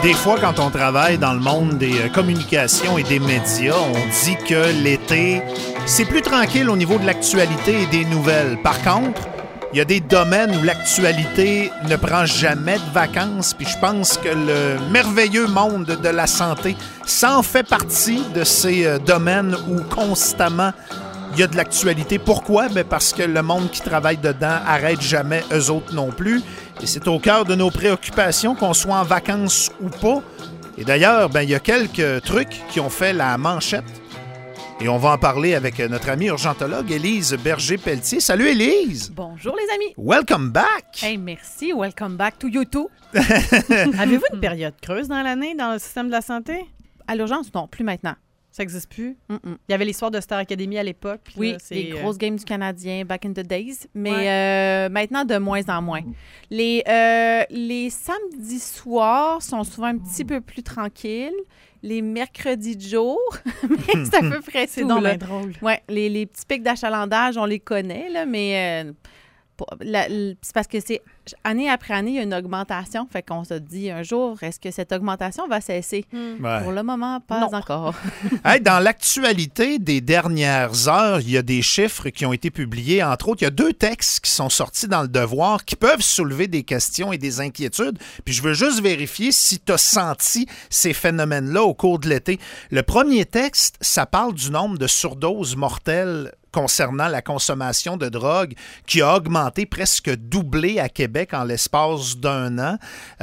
Des fois, quand on travaille dans le monde des communications et des médias, on dit que l'été, c'est plus tranquille au niveau de l'actualité et des nouvelles. Par contre, il y a des domaines où l'actualité ne prend jamais de vacances, puis je pense que le merveilleux monde de la santé, ça en fait partie de ces domaines où constamment il y a de l'actualité. Pourquoi? Bien parce que le monde qui travaille dedans arrête jamais, eux autres non plus. Et c'est au cœur de nos préoccupations, qu'on soit en vacances ou pas. Et d'ailleurs, il y a quelques trucs qui ont fait la manchette. Et on va en parler avec notre amie urgentologue Élise Berger-Pelletier. Salut Élise! Bonjour les amis! Welcome back! Hey, merci, welcome back to you too! Avez-vous une période creuse dans l'année dans le système de la santé? À l'urgence, non, plus maintenant. Ça n'existe plus. Il y avait l'histoire de Star Academy à l'époque. Oui, là, les grosses games du Canadien, back in the days. Mais maintenant, de moins en moins. Les samedis soirs sont souvent un petit peu plus tranquilles. Les mercredis de jour, mais c'est à peu près c'est tout. donc bien drôle. Oui, les petits pics d'achalandage, on les connaît, là, mais c'est parce que c'est année après année, il y a une augmentation. Fait qu'on se dit un jour, est-ce que cette augmentation va cesser? Ouais. Pour le moment, pas encore. Hey, dans l'actualité des dernières heures, il y a des chiffres qui ont été publiés. Entre autres, il y a 2 textes qui sont sortis dans Le Devoir qui peuvent soulever des questions et des inquiétudes. Puis je veux juste vérifier si tu as senti ces phénomènes-là au cours de l'été. Le premier texte, ça parle du nombre de surdoses mortelles concernant la consommation de drogue qui a augmenté, presque doublé à Québec en l'espace d'1 an.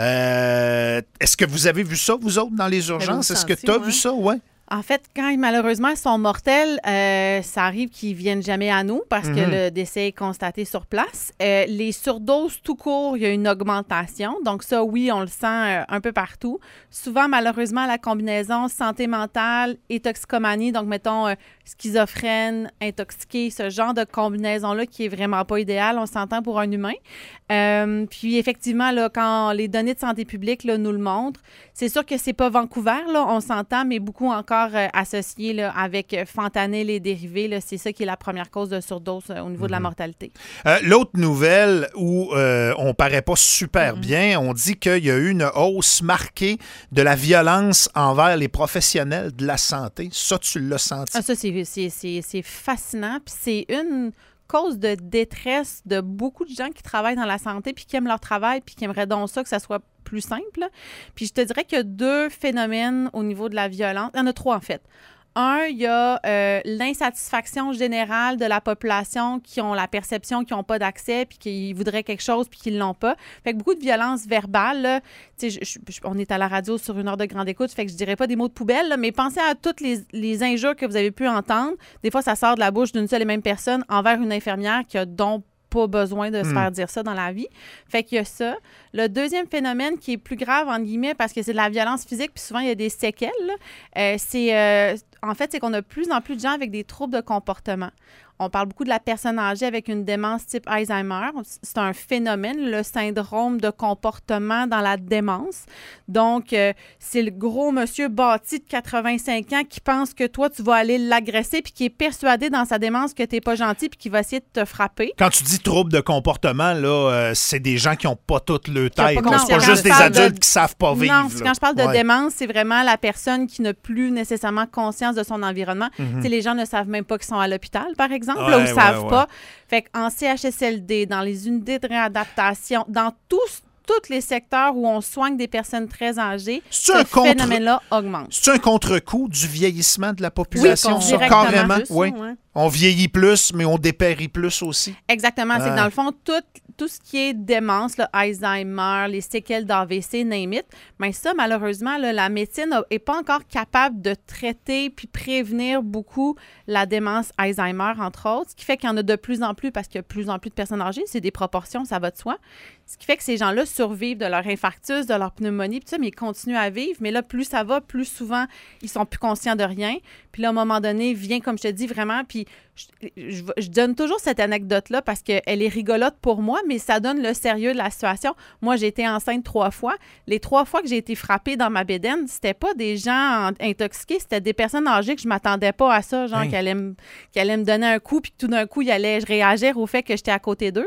Est-ce que vous avez vu ça, vous autres, dans les urgences? Est-ce que tu as vu ça? Ouais. En fait, quand malheureusement ils sont mortels, ça arrive qu'ils ne viennent jamais à nous parce que le décès est constaté sur place. Les surdoses tout court, il y a une augmentation. Donc ça, oui, on le sent un peu partout. Souvent, malheureusement, la combinaison santé mentale et toxicomanie, donc mettons schizophrène, intoxiqué, ce genre de combinaison-là qui est vraiment pas idéal, on s'entend pour un humain. Puis effectivement, là, quand les données de santé publique là, nous le montrent, c'est sûr que c'est pas Vancouver, là, on s'entend, mais beaucoup encore associé là, avec fentanyl et dérivés. Là, c'est ça qui est la première cause de surdose au niveau de la mortalité. L'autre nouvelle où on paraît pas super bien, on dit qu'il y a eu une hausse marquée de la violence envers les professionnels de la santé. Ça, tu l'as senti? Ah, ça, c'est fascinant. Puis c'est une cause de détresse de beaucoup de gens qui travaillent dans la santé puis qui aiment leur travail puis qui aimeraient donc ça que ça soit plus simple. Puis je te dirais qu'il y a 2 phénomènes au niveau de la violence. Il y en a 3, en fait. Un, il y a l'insatisfaction générale de la population qui ont la perception qu'ils n'ont pas d'accès puis qu'ils voudraient quelque chose puis qu'ils ne l'ont pas. Fait que beaucoup de violence verbale. Là. On est à la radio sur 1 heure de grande écoute, fait que je dirais pas des mots de poubelle, là, mais pensez à toutes les injures que vous avez pu entendre. Des fois, ça sort de la bouche d'une seule et même personne envers une infirmière qui a donc pas besoin de se faire dire ça dans la vie. Fait qu'il y a ça. Le deuxième phénomène qui est plus grave, entre guillemets, parce que c'est de la violence physique, puis souvent, il y a des séquelles, en fait, c'est qu'on a de plus en plus de gens avec des troubles de comportement. On parle beaucoup de la personne âgée avec une démence type Alzheimer. C'est un phénomène, le syndrome de comportement dans la démence. Donc, c'est le gros monsieur bâti de 85 ans qui pense que toi, tu vas aller l'agresser puis qui est persuadé dans sa démence que tu n'es pas gentil puis qui va essayer de te frapper. Quand tu dis trouble de comportement, là, c'est des gens qui n'ont pas toute leur tête. Non, c'est pas juste des adultes qui savent pas vivre. Non, quand je parle de démence, c'est vraiment la personne qui n'a plus nécessairement conscience de son environnement. Les gens ne savent même pas qu'ils sont à l'hôpital, par exemple, là, ou ne savent pas. Fait qu'en CHSLD, dans les unités de réadaptation, dans tous les secteurs où on soigne des personnes très âgées, ce phénomène-là augmente. C'est un contre-coup du vieillissement de la population? Oui, ça, carrément. Oui. Ouais. On vieillit plus, mais on dépérit plus aussi. Exactement. C'est que dans le fond, tout ce qui est démence, là, Alzheimer, les séquelles d'AVC, name it, mais ça, malheureusement, là, la médecine n'est pas encore capable de traiter puis prévenir beaucoup la démence Alzheimer, entre autres, ce qui fait qu'il y en a de plus en plus parce qu'il y a de plus en plus de personnes âgées. C'est des proportions, ça va de soi. Ce qui fait que ces gens-là survivent de leur infarctus, de leur pneumonie, puis ça, mais ils continuent à vivre. Mais là, plus ça va, plus souvent, ils sont plus conscients de rien. Puis là, à un moment donné, vient, comme je te dis, vraiment, puis je donne toujours cette anecdote-là parce qu'elle est rigolote pour moi, mais ça donne le sérieux de la situation. Moi, j'ai été enceinte 3 fois. Les 3 fois que j'ai été frappée dans ma bédaine, c'était pas des gens intoxiqués, c'était des personnes âgées que je m'attendais pas à ça, genre qu'elle allait me donner un coup, puis que tout d'un coup, ils allaient réagir au fait que j'étais à côté d'eux.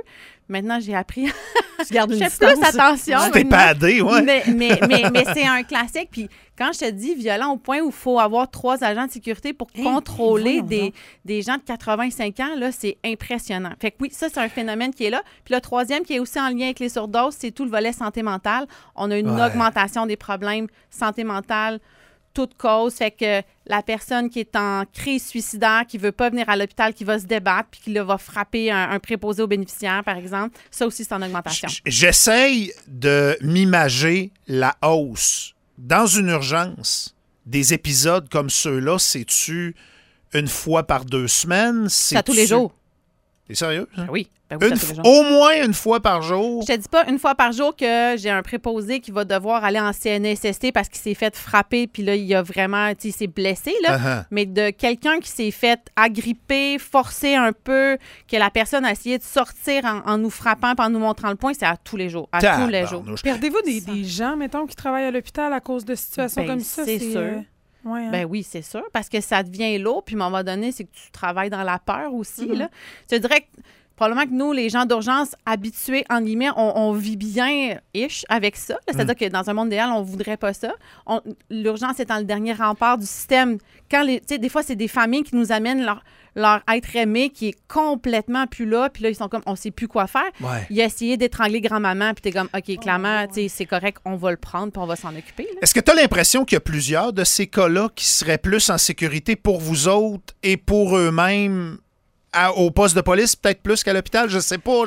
Maintenant, j'ai appris Tu gardes une je fais distance. plus attention. Tu t'es maintenant. padé, ouais. Mais c'est un classique. Puis quand je te dis violent au point où il faut avoir 3 agents de sécurité pour contrôler voyons des gens de 85 ans, là, c'est impressionnant. Fait que oui, ça, c'est un phénomène qui est là. Puis le troisième, qui est aussi en lien avec les surdoses, c'est tout le volet santé mentale. On a une augmentation des problèmes santé mentale, toute cause. Fait que la personne qui est en crise suicidaire, qui veut pas venir à l'hôpital, qui va se débattre, puis qui là, va frapper un préposé aux bénéficiaires, par exemple, ça aussi, c'est en augmentation. J'essaye de m'imager la hausse. Dans une urgence, des épisodes comme ceux-là, c'est-tu une fois par 2 semaines? C'est à tous les jours. T'es sérieux? Hein? Oui. Ben oui, c'est à tous les jours. Au moins une fois par jour? Je te dis pas une fois par jour que j'ai un préposé qui va devoir aller en CNSST parce qu'il s'est fait frapper, puis là, il a vraiment, tu sais, il s'est blessé, là. Mais de quelqu'un qui s'est fait agripper, forcer un peu, que la personne a essayé de sortir en nous frappant, puis en nous montrant le poing, c'est à tous les jours. À tous les jours. Perdez-vous des gens, mettons, qui travaillent à l'hôpital à cause de situations comme ça? C'est sûr. Ouais, hein? Ben oui, c'est sûr, parce que ça devient lourd, puis à un moment donné, c'est que tu travailles dans la peur aussi, là. Je te dirais que probablement que nous, les gens d'urgence habitués, en guillemets, on vit bien-ish avec ça. C'est-à-dire que dans un monde idéal, on ne voudrait pas ça. L'urgence étant le dernier rempart du système. Des fois, c'est des familles qui nous amènent leur être aimé qui est complètement plus là. Puis là, ils sont comme, on ne sait plus quoi faire. Ouais. Il a essayé d'étrangler grand-maman. Puis t'es comme, OK, clairement, c'est correct, on va le prendre puis on va s'en occuper. Là. Est-ce que tu as l'impression qu'il y a plusieurs de ces cas-là qui seraient plus en sécurité pour vous autres et pour eux-mêmes au poste de police, peut-être plus qu'à l'hôpital? Je sais pas.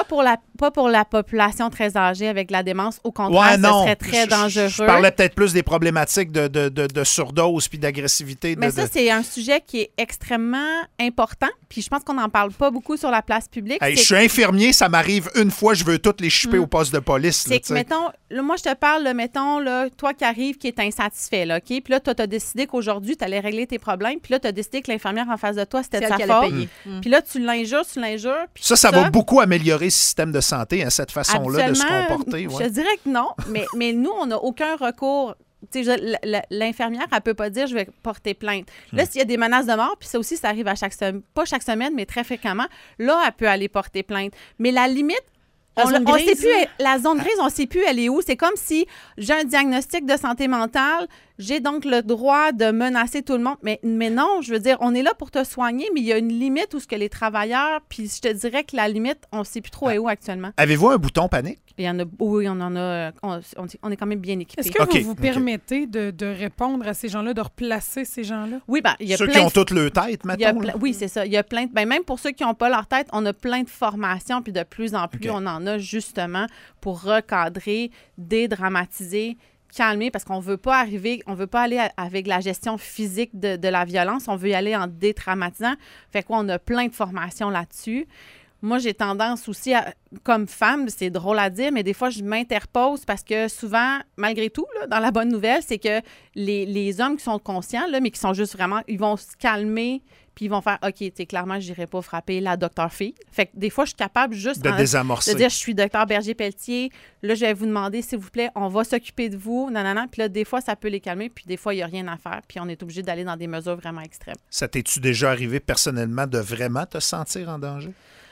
Pas pour la population très âgée avec la démence. Au contraire, ça serait très dangereux. Je parlais peut-être plus des problématiques de surdose puis d'agressivité. Mais ça, c'est un sujet qui est extrêmement important. Puis je pense qu'on n'en parle pas beaucoup sur la place publique. Hey, je suis infirmier, ça m'arrive une fois, je veux toutes les chipper au poste de police. C'est que, mettons, là, moi, je te parle, là, mettons, là, toi qui arrives, qui est insatisfait, là, OK? Puis là, toi, tu as décidé qu'aujourd'hui, tu allais régler tes problèmes. Puis là, tu as décidé que l'infirmière en face de toi, c'était de sa faute. Puis là, tu l'injures. Puis ça va beaucoup améliorer le système de santé, hein, cette façon-là de se comporter. Je dirais que non, mais nous, on n'a aucun recours. L'infirmière, elle ne peut pas dire « je vais porter plainte ». Là, s'il y a des menaces de mort, puis ça aussi, ça arrive à pas chaque semaine, mais très fréquemment, là, elle peut aller porter plainte. Mais la limite, on sait plus, la zone grise, on ne sait plus elle est où. C'est comme si j'ai un diagnostic de santé mentale, j'ai donc le droit de menacer tout le monde. Mais non, je veux dire, on est là pour te soigner, mais il y a une limite où ce que les travailleurs, puis je te dirais que la limite, on ne sait plus trop est où actuellement. Avez-vous un bouton panique? Il y en a, oui, on en a. On est quand même bien équipés. Est-ce que vous permettez de répondre à ces gens-là, de replacer ces gens-là? Oui, bien, il y a ceux qui ont toute leur tête, mettons. Oui, c'est ça. Il y a plein de, même pour ceux qui n'ont pas leur tête, on a plein de formations, puis de plus en plus, on en a justement pour recadrer, dédramatiser, calmer, parce qu'on veut pas aller avec la gestion physique de la violence, on veut y aller en détraumatisant. Fait quoi, on a plein de formations là-dessus. Moi, j'ai tendance aussi, comme femme, c'est drôle à dire, mais des fois, je m'interpose parce que souvent, malgré tout, là, dans la bonne nouvelle, c'est que les hommes qui sont conscients, là, mais qui sont juste vraiment, ils vont se calmer, puis ils vont faire, OK, tu sais, clairement, je n'irai pas frapper la docteur Fille. Fait que des fois, je suis capable juste de désamorcer. De dire, je suis docteur Berger-Pelletier, là, je vais vous demander, s'il vous plaît, on va s'occuper de vous, nanana. Puis là, des fois, ça peut les calmer, puis des fois, il n'y a rien à faire, puis on est obligé d'aller dans des mesures vraiment extrêmes. Ça t'es-tu déjà arrivé personnellement de vraiment te sentir en danger?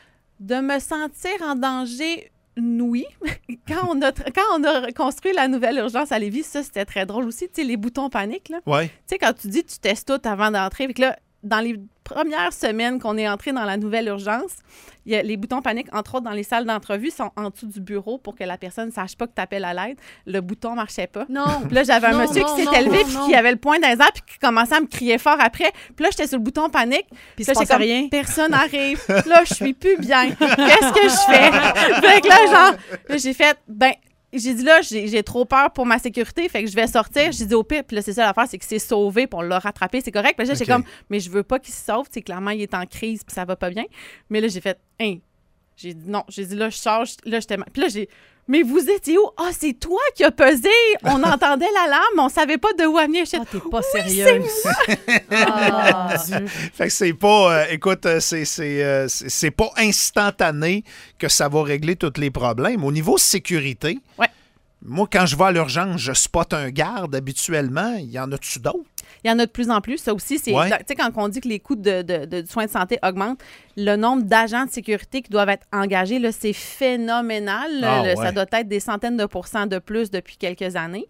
De me sentir en danger, oui. Quand on a construit la nouvelle urgence à Lévis, ça, c'était très drôle aussi. Tu sais, les boutons panique, là. Oui. Tu sais, quand tu dis tu testes tout avant d'entrer, fait que là, dans les premières semaines qu'on est entré dans la nouvelle urgence, il y a les boutons panique, entre autres, dans les salles d'entrevue, sont en dessous du bureau pour que la personne ne sache pas que tu appelles à l'aide. Le bouton ne marchait pas. Non. Puis là, j'avais un monsieur qui s'était levé puis qui avait le poing dans les airs puis qui commençait à me crier fort après. Puis là, j'étais sur le bouton panique. Puis là, j'étais rien. Personne n'arrive. Là, je suis plus bien. Qu'est-ce que je fais? Fait que là, là, j'ai fait, j'ai dit là, j'ai trop peur pour ma sécurité, fait que je vais sortir. J'ai dit au pire, puis là, c'est ça l'affaire, c'est que c'est sauvé, puis on l'a rattrapé, c'est correct. Puis là, j'ai comme, mais je veux pas qu'il se sauve, c'est clairement, il est en crise, puis ça va pas bien. Mais là, j'ai fait, j'ai dit non, j'ai dit là, je charge, là, j'étais mal. Puis là, mais vous étiez où? Ah, c'est toi qui as pesé. On entendait l'alarme, mais on savait pas de où elle venait. T'es pas sérieuse. Fait que c'est pas, écoute, c'est pas instantané que ça va régler tous les problèmes. Au niveau sécurité, Moi, quand je vais à l'urgence, je spotte un garde habituellement. Il y en a-tu d'autres? Il y en a de plus en plus. Ça aussi, c'est. Ouais. Tu sais, quand on dit que les coûts de soins de santé augmentent, le nombre d'agents de sécurité qui doivent être engagés, là, c'est phénoménal. Ça doit être des centaines de pourcents de plus depuis quelques années.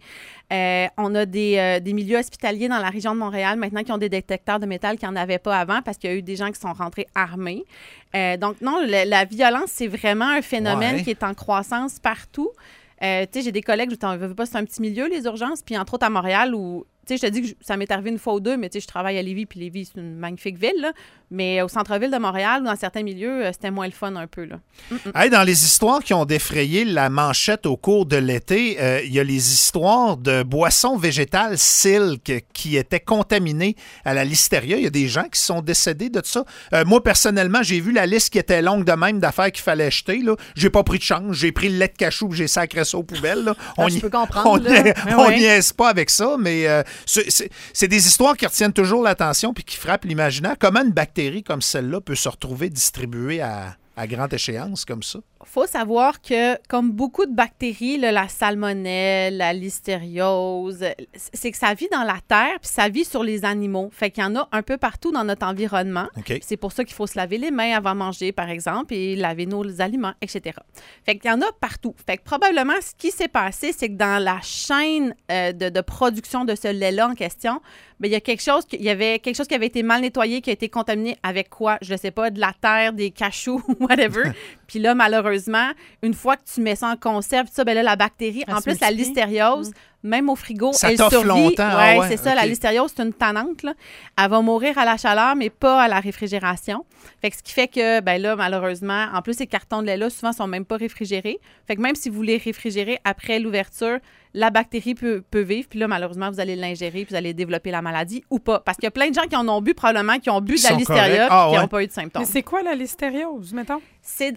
On a des milieux hospitaliers dans la région de Montréal maintenant qui ont des détecteurs de métal qui n'en avaient pas avant parce qu'il y a eu des gens qui sont rentrés armés. Donc, non, la violence, c'est vraiment un phénomène qui est en croissance partout. Tu sais, j'ai des collègues, je t'en veux pas, c'est un petit milieu, les urgences, puis entre autres à Montréal où, tu sais, je te dis que ça m'est arrivé une fois ou deux, mais tu sais, je travaille à Lévis, puis Lévis, c'est une magnifique ville, là. Mais au centre-ville de Montréal, ou dans certains milieux, c'était moins le fun un peu, là. Hey, dans les histoires qui ont défrayé la manchette au cours de l'été, il y a les histoires de boissons végétales Silk qui étaient contaminées à la listeria. Il y a des gens qui sont décédés de ça. Moi, personnellement, j'ai vu la liste qui était longue de même d'affaires qu'il fallait acheter. Là. J'ai pas pris de chance. J'ai pris le lait de cachou et j'ai sacré ça aux poubelles. Là. Je peux comprendre. On niaise pas avec ça, mais c'est des histoires qui retiennent toujours l'attention puis qui frappent l'imaginaire. Comment une bactérie comme celle-là peut se retrouver distribuée à grande échéance comme ça? Il faut savoir que, comme beaucoup de bactéries, là, la salmonelle, la listériose, c'est que ça vit dans la terre puis ça vit sur les animaux. Fait qu'il y en a un peu partout dans notre environnement. Okay. C'est pour ça qu'il faut se laver les mains avant de manger, par exemple, et laver nos aliments, etc. Fait qu'il y en a partout. Fait que probablement, ce qui s'est passé, c'est que dans la chaîne de production de ce lait-là en question, bien, il y avait quelque chose qui avait été mal nettoyé, qui a été contaminé avec quoi? Je ne sais pas, de la terre, des cachous, whatever. Puis là, malheureusement, une fois que tu mets ça en conserve, ça, ben là, la bactérie, en plus, la listériose, même au frigo, ça elle t'offre survit. Longtemps. Ouais, c'est ça. La listériose, c'est une tannante, là. Elle va mourir à la chaleur, mais pas à la réfrigération. Fait que ce qui fait que, ben là, malheureusement, en plus, ces cartons de lait-là, souvent, sont même pas réfrigérés. Fait que même si vous les réfrigérez après l'ouverture, la bactérie peut vivre. Puis là, malheureusement, vous allez l'ingérer puis vous allez développer la maladie ou pas. Parce qu'il y a plein de gens qui en ont bu, probablement, qui ont bu de la listeria puis qui n'ont pas eu de symptômes. Mais c'est quoi la listériose, mettons? C'est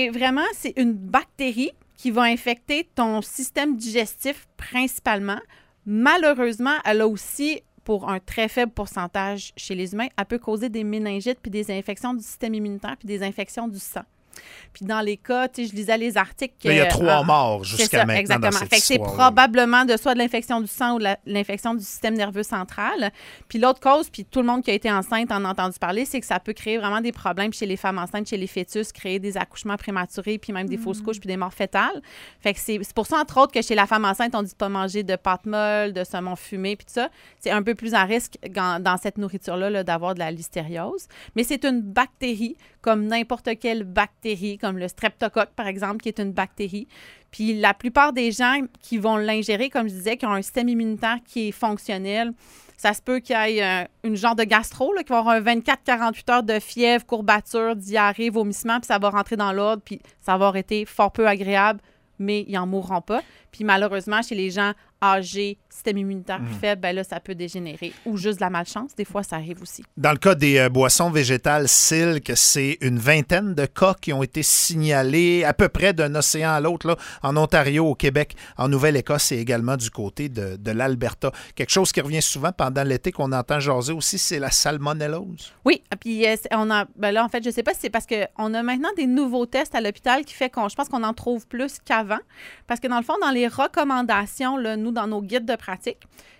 une bactérie qui va infecter ton système digestif principalement. Malheureusement, elle a aussi, pour un très faible pourcentage chez les humains, elle peut causer des méningites puis des infections du système immunitaire puis des infections du sang. Puis dans les cas, tu sais, je lisais les articles. Il y a 3 morts jusqu'à maintenant. Exactement. Dans cette fait que c'est probablement de soit de l'infection du sang ou de l'infection du système nerveux central. Puis l'autre cause, puis tout le monde qui a été enceinte en a entendu parler, c'est que ça peut créer vraiment des problèmes chez les femmes enceintes, chez les fœtus, créer des accouchements prématurés, puis même des fausses couches, puis des morts fœtales. Fait que c'est pour ça, entre autres, que chez la femme enceinte, on dit de pas manger de pâtes molles, de saumon fumé, puis tout ça. C'est un peu plus à risque dans cette nourriture-là là, d'avoir de la listériose. Mais c'est une bactérie, comme n'importe quelle bactérie, comme le streptocoque, par exemple, qui est une bactérie. Puis la plupart des gens qui vont l'ingérer, comme je disais, qui ont un système immunitaire qui est fonctionnel, ça se peut qu'il y ait une genre de gastro, là, qui va avoir un 24-48 heures de fièvre, courbature, diarrhée, vomissement, puis ça va rentrer dans l'ordre, puis ça va avoir été fort peu agréable, mais ils n'en mourront pas. Puis malheureusement, chez les gens âgés, système immunitaire plus faible, ben là, ça peut dégénérer. Ou juste de la malchance, des fois, ça arrive aussi. Dans le cas des boissons végétales Silk, c'est une vingtaine de cas qui ont été signalés à peu près d'un océan à l'autre, là, en Ontario, au Québec, en Nouvelle-Écosse et également du côté de l'Alberta. Quelque chose qui revient souvent pendant l'été qu'on entend jaser aussi, c'est la salmonellose. Oui, puis on a, ben là, en fait, je sais pas si c'est parce qu'on a maintenant des nouveaux tests à l'hôpital qui fait je pense qu'on en trouve plus qu'avant. Parce que dans le fond, dans les recommandations, là, nous, dans nos guides de pratique,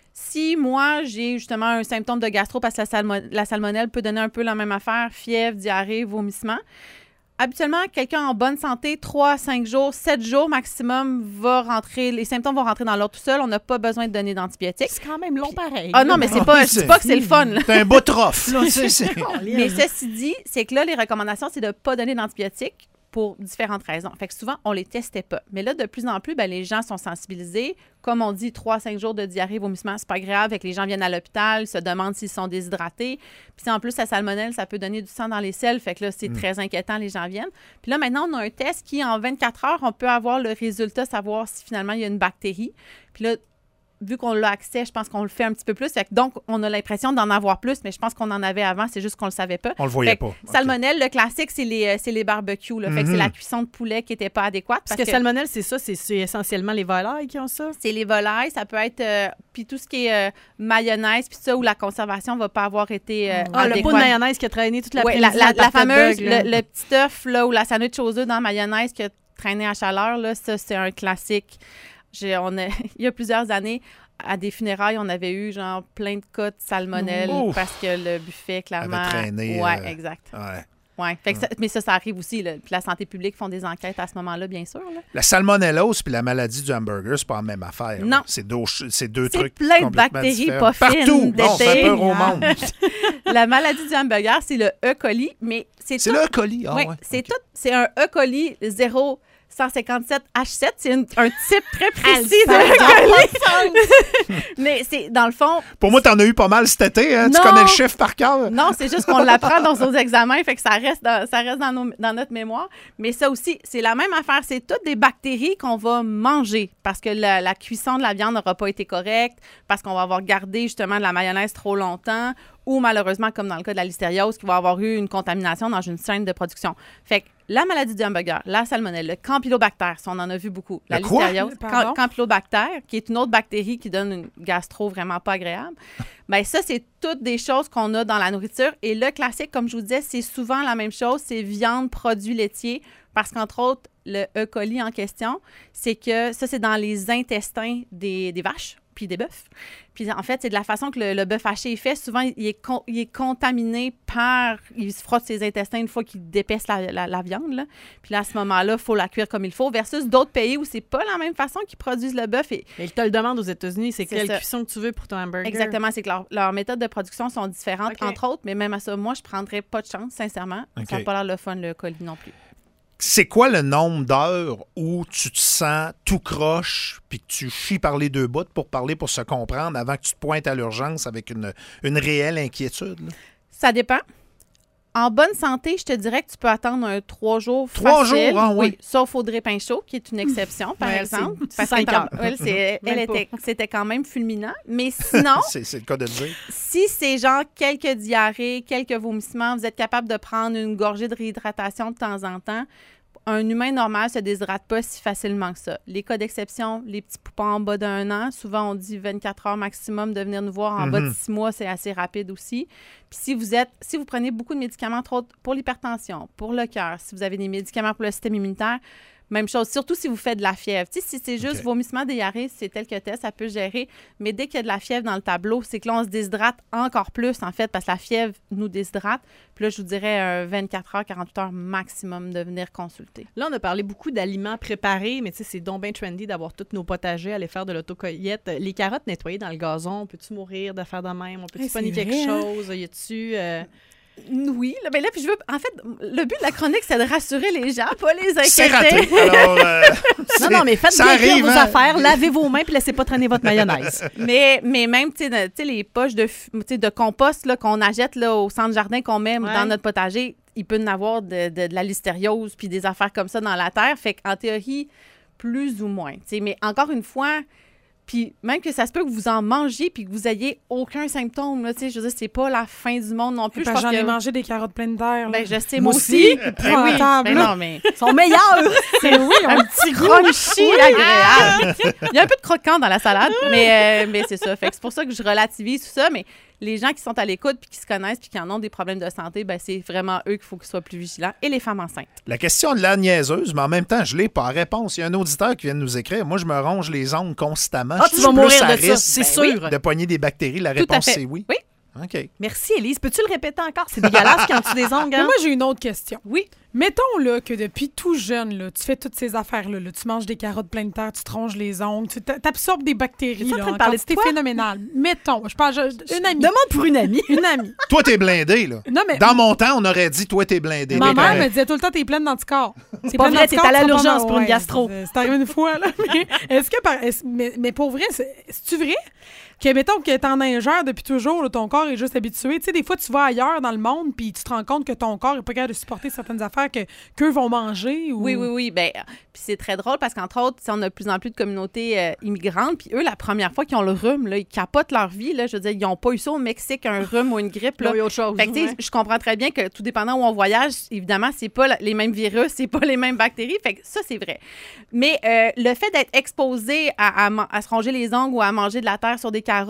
si moi, j'ai justement un symptôme de gastro parce que la salmonelle peut donner un peu la même affaire, fièvre, diarrhée, vomissement, habituellement, quelqu'un en bonne santé, 3, 5 jours, 7 jours maximum, les symptômes vont rentrer dans l'ordre tout seul. On n'a pas besoin de donner d'antibiotiques. C'est quand même long pareil. Ah non, mais c'est pas que c'est le fun. Là. C'est un beau trophe. Mais ceci dit, c'est que là, les recommandations, c'est de ne pas donner d'antibiotiques pour différentes raisons. Fait que souvent, on les testait pas. Mais là, de plus en plus, ben, les gens sont sensibilisés. Comme on dit, 3-5 jours de diarrhée, vomissement, c'est pas grave. Fait que les gens viennent à l'hôpital, se demandent s'ils sont déshydratés. Puis en plus, la salmonelle, ça peut donner du sang dans les selles. Fait que là, c'est très inquiétant, les gens viennent. Puis là, maintenant, on a un test qui, en 24 heures, on peut avoir le résultat, savoir si finalement, il y a une bactérie. Puis là, vu qu'on l'a accès, je pense qu'on le fait un petit peu plus. Fait que donc, on a l'impression d'en avoir plus, mais je pense qu'on en avait avant, c'est juste qu'on le savait pas. On le voyait pas. Salmonelle, le classique, c'est les barbecues. Là. Fait que c'est la cuisson de poulet qui n'était pas adéquate. Parce que salmonelle, c'est ça, c'est essentiellement les volailles qui ont ça? C'est les volailles, ça peut être... puis tout ce qui est mayonnaise, puis ça, où la conservation ne va pas avoir été adéquate. Le pot de mayonnaise qui a traîné toute l'après-midi. Oui, la fameuse, le petit œuf, là, ou la sandwich aux œufs dans la mayonnaise qui a traîné à chaleur, là, ça, c'est un classique. Il y a plusieurs années, à des funérailles, on avait eu genre plein de cas de salmonelle parce que le buffet, clairement... avait traîné. Ouais, exact. Ouais. Ouais. Fait que mais ça arrive aussi. Là. Puis la santé publique font des enquêtes à ce moment-là, bien sûr. Là. La salmonellose puis la maladie du hamburger, c'est pas la même affaire. Non. C'est deux trucs C'est plein de complètement bactéries différents. pas fines. Partout! Bon, ça fait peur au monde. La maladie du hamburger, c'est le E. coli, mais c'est C'est le E. coli? Ah, ouais, ouais. c'est tout. C'est un E. coli 0,157H7. C'est un type très précis de E. coli. Mais c'est, dans le fond... Pour moi, t'en as eu pas mal cet été. Hein? Tu Non. connais le chiffre par cœur? Non, c'est juste qu'on l'apprend dans nos examens, fait que ça reste dans notre mémoire. Mais ça aussi, c'est la même affaire. C'est toutes des bactéries qu'on va manger parce que la cuisson de la viande n'aura pas été correcte, parce qu'on va avoir gardé justement de la mayonnaise trop longtemps, ou malheureusement, comme dans le cas de la listériose, qu'il va avoir eu une contamination dans une chaîne de production. Fait que la maladie du hamburger, la salmonelle, le campylobacter, ça, on en a vu beaucoup. La listériose, campylobacter, qui est une autre bactérie qui donne une gastro vraiment pas agréable. Bien, ça, c'est toutes des choses qu'on a dans la nourriture. Et le classique, comme je vous disais, c'est souvent la même chose, c'est viande, produits laitiers, parce qu'entre autres, le E. coli en question, c'est que ça, c'est dans les intestins des vaches puis des bœufs. Puis en fait, c'est de la façon que le bœuf haché est fait. Souvent, il est contaminé par... Il se frotte ses intestins une fois qu'il dépaisse la viande. Là. Puis là, à ce moment-là, il faut la cuire comme il faut. Versus d'autres pays où c'est pas la même façon qu'ils produisent le bœuf. Mais ils te le demandent aux États-Unis, c'est quelle ça. cuisson que tu veux pour ton hamburger. Exactement. C'est que leurs méthodes de production sont différentes, entre autres. Mais même à ça, moi, je prendrais pas de chance, sincèrement. Ça n'a pas l'air le fun, le colis non plus. C'est quoi le nombre d'heures où tu te sens tout croche puis que tu chies par les deux bouts pour se comprendre avant que tu te pointes à l'urgence avec une réelle inquiétude? Là? Ça dépend. En bonne santé, je te dirais que tu peux attendre 3 jours facile. 3 jours, hein, oui. Sauf Audrey Pinchot, qui est une exception, par exemple. Parce c'était quand même fulminant. Mais sinon, c'est le cas de le dire. Si c'est genre quelques diarrhées, quelques vomissements, vous êtes capable de prendre une gorgée de réhydratation de temps en temps, un humain normal ne se déshydrate pas si facilement que ça. Les cas d'exception, les petits poupons en bas d'1 an, souvent on dit 24 heures maximum de venir nous voir. En bas de 6 mois, c'est assez rapide aussi. Puis si vous prenez beaucoup de médicaments, entre autres pour l'hypertension, pour le cœur, si vous avez des médicaments pour le système immunitaire, même chose, surtout si vous faites de la fièvre. Tu sais, si c'est juste vomissement, diarrhée, c'est tel que tel, ça peut gérer. Mais dès qu'il y a de la fièvre dans le tableau, c'est que là, on se déshydrate encore plus, en fait, parce que la fièvre nous déshydrate. Puis là, je vous dirais 24 heures, 48 heures maximum de venir consulter. Là, on a parlé beaucoup d'aliments préparés, mais tu sais, c'est donc bien trendy d'avoir tous nos potagers, aller faire de l'autocueillette. Les carottes nettoyées dans le gazon, peux-tu mourir de faire de même? On peut-tu pogner quelque chose? Y a-tu... Oui, ben là, puis je veux... En fait, le but de la chronique, c'est de rassurer les gens, pas les inquiéter. C'est raté. Alors, non, mais faites bien cuire vos affaires, lavez vos mains, puis laissez pas traîner votre mayonnaise. mais même, tu sais, les poches de compost là, qu'on achète là, au centre jardin, qu'on met dans notre potager, il peut y en avoir de la listériose puis des affaires comme ça dans la terre. Fait qu'en théorie, plus ou moins. Mais encore une fois... Puis même que ça se peut que vous en mangiez puis que vous ayez aucun symptôme, là, tu sais, je veux dire, c'est pas la fin du monde non plus. J'en ai mangé des carottes pleines d'air. Ben, je sais, moi aussi. Non, mais... Ils sont meilleurs! C'est oui, un petit crunchy agréable. Il y a un peu de croquant dans la salade, mais c'est ça. Fait que c'est pour ça que je relativise tout ça, mais les gens qui sont à l'écoute puis qui se connaissent puis qui en ont des problèmes de santé, ben c'est vraiment eux qu'il faut qu'ils soient plus vigilants, et les femmes enceintes. La question de la niaiseuse, mais en même temps, je l'ai pas réponse. Il y a un auditeur qui vient de nous écrire. Moi, je me ronge les ongles constamment. Tu vas mourir de ça, c'est sûr. De pogner des bactéries. La réponse, c'est oui. Oui. OK. Merci, Élise. Peux-tu le répéter encore? C'est dégueulasse quand tu des ongles. Hein? Moi, j'ai une autre question. Oui. Mettons là, que depuis tout jeune, là, tu fais toutes ces affaires-là. Là, tu manges des carottes pleines de terre, tu te ronges les ongles, tu t'absorbes des bactéries. En train de parler de toi? Phénoménal. Mettons, je parle une amie. Demande pour une amie. Une amie. Toi, t'es blindé, là. Non, mais... Dans mon temps, on aurait dit, toi, t'es blindé. Ma mère me disait tout le temps, t'es pleine d'anticorps. C'est pas vrai, t'es allée à l'urgence pour une gastro. C'est arrivé une fois, là. Mais est-ce que, mais pour vrai, c'est-tu vrai? Que, mettons que t'es en nageur depuis toujours, là, ton corps est juste habitué. Tu sais, des fois, tu vas ailleurs dans le monde puis tu te rends compte que ton corps n'est pas capable de supporter certaines affaires qu'eux vont manger. Ou... Oui. Ben, puis c'est très drôle parce qu'entre autres, on a de plus en plus de communautés immigrantes. Puis eux, la première fois qu'ils ont le rhume, là, ils capotent leur vie. Là, je veux dire, ils n'ont pas eu ça au Mexique, un rhume ou une grippe. Là. Il y a autre chose. Fait que, je comprends très bien que tout dépendant où on voyage, évidemment, c'est pas les mêmes virus, c'est pas les mêmes bactéries. Fait que ça, c'est vrai. Mais le fait d'être exposé à se ronger les ongles ou à manger de la terre sur des carottes,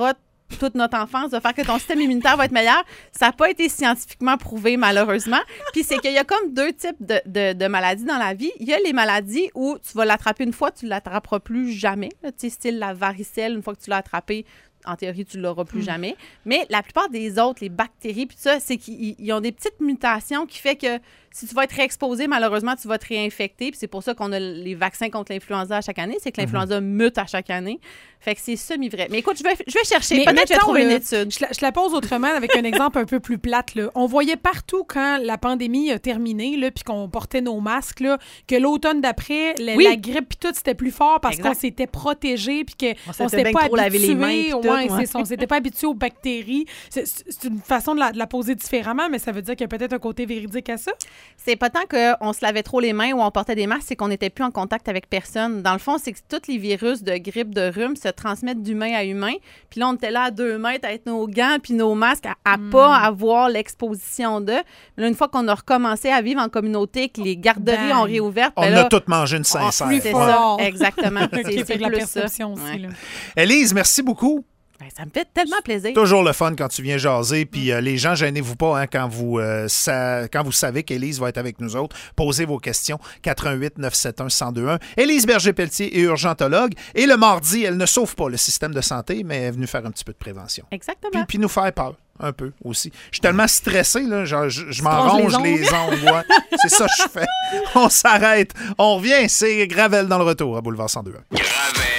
toute notre enfance, de faire que ton système immunitaire va être meilleur. Ça n'a pas été scientifiquement prouvé, malheureusement. Puis c'est qu'il y a comme 2 types de maladies dans la vie. Il y a les maladies où tu vas l'attraper une fois, tu ne l'attraperas plus jamais. Tu sais, style la varicelle, une fois que tu l'as attrapé, en théorie, tu ne l'auras plus jamais. Mais la plupart des autres, les bactéries, puis ça, c'est qu'ils ont des petites mutations qui fait que si tu vas être réexposé, malheureusement, tu vas te réinfecter. Puis c'est pour ça qu'on a les vaccins contre l'influenza à chaque année. C'est que l'influenza mute à chaque année. Fait que c'est semi-vrai. Mais écoute, je vais chercher. Peut-être que je vais trouver une étude. Je la pose autrement avec un exemple un peu plus plate. Là. On voyait partout quand la pandémie a terminé, là, puis qu'on portait nos masques, là, que l'automne d'après, la grippe puis tout, c'était plus fort parce qu'on s'était protégé puis qu'on s'était pas habitué. Laver les mains. On s'était pas habitué aux bactéries. C'est une façon de la poser différemment, mais ça veut dire qu'il y a peut-être un côté véridique à ça. C'est pas tant qu'on se lavait trop les mains ou on portait des masques, c'est qu'on n'était plus en contact avec personne. Dans le fond, c'est que tous les virus de grippe, de rhume se transmettent d'humain à humain. Puis là, on était là à 2 mètres avec nos gants puis nos masques à pas avoir l'exposition d'eux. Là, une fois qu'on a recommencé à vivre en communauté, que les garderies ont réouvert, on a tous mangé une sincère. C'est ça, exactement. C'est la perception aussi. Là. Élise, merci beaucoup. Ben, ça me fait tellement plaisir. Toujours le fun quand tu viens jaser. Puis les gens, gênez-vous pas hein, quand vous savez qu'Élise va être avec nous autres. Posez vos questions. 88-971-1021. Élise Berger-Pelletier est urgentologue. Et le mardi, elle ne sauve pas le système de santé, mais elle est venue faire un petit peu de prévention. Exactement. Puis nous faire peur. Un peu aussi. Je suis tellement stressé, là, genre, je m'en ronge les ongles. Ouais. C'est ça que je fais. On s'arrête. On revient. C'est Gravel dans le retour à Boulevard 102. Gravel.